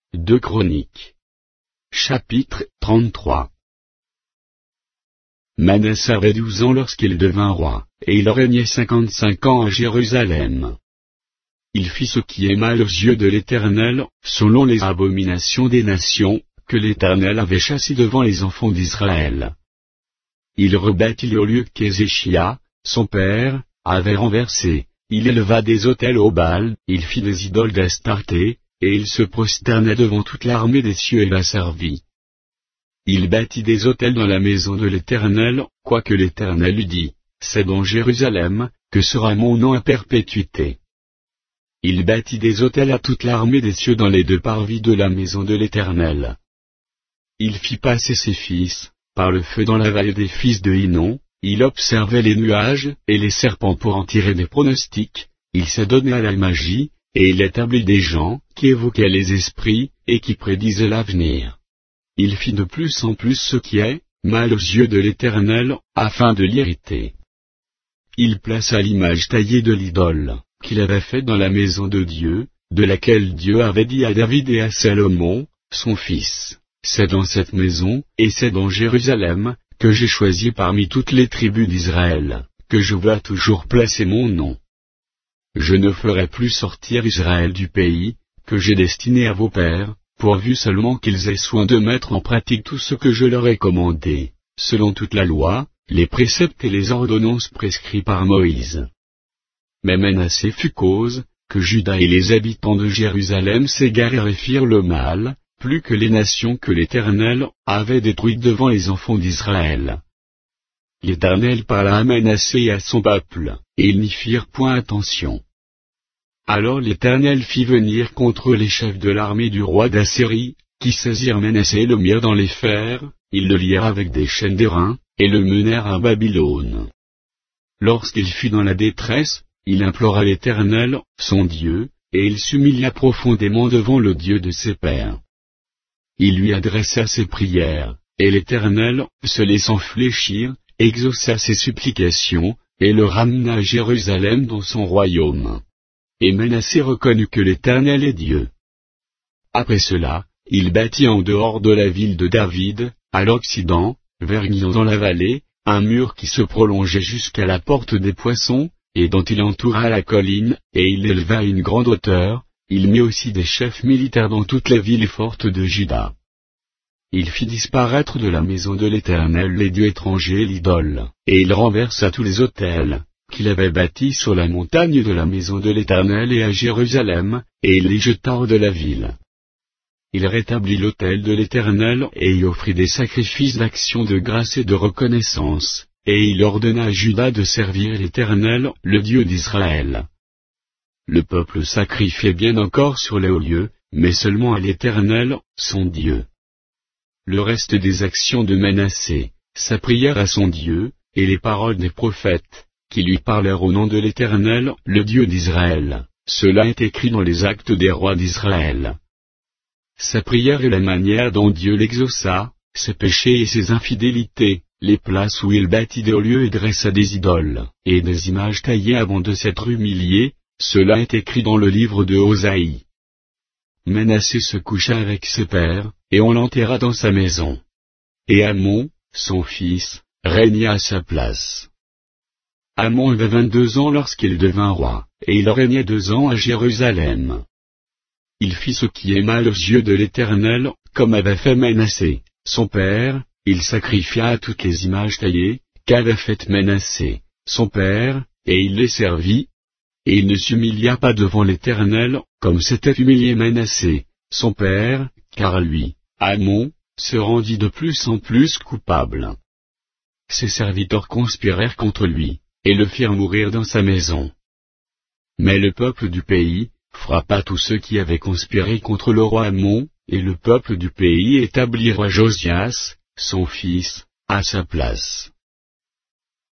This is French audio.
2 Chroniques. Chapitre 33. Manassé avait 12 ans lorsqu'il devint roi, et il régnait 55 ans à Jérusalem. Il fit ce qui est mal aux yeux de l'Éternel, selon les abominations des nations, que l'Éternel avait chassées devant les enfants d'Israël. Il rebâtit les lieux qu'Ézéchia, son père, avait renversés. Il éleva des autels au Baal, il fit des idoles d'Astarté, et il se prosterna devant toute l'armée des cieux et la servit. Il bâtit des autels dans la maison de l'Éternel, quoique l'Éternel eût dit, c'est dans Jérusalem, que sera mon nom à perpétuité. Il bâtit des autels à toute l'armée des cieux dans les 2 parvis de la maison de l'Éternel. Il fit passer ses fils, par le feu dans la vallée des fils de Hinnom, il observait les nuages et les serpents pour en tirer des pronostics, il s'adonnait à la magie, et il établit des gens qui évoquaient les esprits, et qui prédisaient l'avenir. Il fit de plus en plus ce qui est mal aux yeux de l'Éternel, afin de l'irriter. Il plaça l'image taillée de l'idole, qu'il avait faite dans la maison de Dieu, de laquelle Dieu avait dit à David et à Salomon, son fils, c'est dans cette maison, et c'est dans Jérusalem, que j'ai choisi parmi toutes les tribus d'Israël, que je veux toujours placer mon nom. Je ne ferai plus sortir Israël du pays, que j'ai destiné à vos pères, pourvu seulement qu'ils aient soin de mettre en pratique tout ce que je leur ai commandé, selon toute la loi, les préceptes et les ordonnances prescrits par Moïse. Mais Manassé fut cause, que Juda et les habitants de Jérusalem s'égarèrent et firent le mal, plus que les nations que l'Éternel avait détruites devant les enfants d'Israël. L'Éternel parla à Manassé et à son peuple, et ils n'y firent point attention. Alors l'Éternel fit venir contre les chefs de l'armée du roi d'Assyrie, qui saisirent Manassé et le mirent dans les fers, ils le lièrent avec des chaînes d'airain, et le menèrent à Babylone. Lorsqu'il fut dans la détresse, il implora l'Éternel, son Dieu, et il s'humilia profondément devant le Dieu de ses pères. Il lui adressa ses prières, et l'Éternel, se laissant fléchir, exauça ses supplications, et le ramena à Jérusalem dans son royaume. Et Manassé reconnut que l'Éternel est Dieu. Après cela, il bâtit en dehors de la ville de David, à l'occident, vers Gnon dans la vallée, un mur qui se prolongeait jusqu'à la porte des poissons, et dont il entoura la colline, et il l'éleva à une grande hauteur. Il mit aussi des chefs militaires dans toutes les villes fortes de Juda. Il fit disparaître de la maison de l'Éternel les dieux étrangers et l'idole, et il renversa tous les autels qu'il avait bâtis sur la montagne de la maison de l'Éternel et à Jérusalem, et il les jeta hors de la ville. Il rétablit l'autel de l'Éternel et y offrit des sacrifices d'action de grâce et de reconnaissance, et il ordonna à Juda de servir l'Éternel, le Dieu d'Israël. Le peuple sacrifiait bien encore sur les hauts lieux, mais seulement à l'Éternel, son Dieu. Le reste des actions de Manassé, sa prière à son Dieu, et les paroles des prophètes, qui lui parlèrent au nom de l'Éternel, le Dieu d'Israël, cela est écrit dans les actes des rois d'Israël. Sa prière et la manière dont Dieu l'exauça, ses péchés et ses infidélités, les places où il bâtit des lieux et dressa des idoles, et des images taillées avant de s'être humilié, cela est écrit dans le livre de Osaïe. Manassé se coucha avec ses pères, et on l'enterra dans sa maison. Et Amon, son fils, régna à sa place. Amon avait 22 ans lorsqu'il devint roi, et il régnait 2 ans à Jérusalem. Il fit ce qui est mal aux yeux de l'Éternel, comme avait fait Manassé, son père, il sacrifia à toutes les images taillées, qu'avait faites Manassé, son père, et il les servit. Et il ne s'humilia pas devant l'Éternel, comme s'était humilié Manassé, son père, car lui, Amon, se rendit de plus en plus coupable. Ses serviteurs conspirèrent contre lui, et le firent mourir dans sa maison. Mais le peuple du pays frappa tous ceux qui avaient conspiré contre le roi Amon, et le peuple du pays établit roi Josias, son fils, à sa place.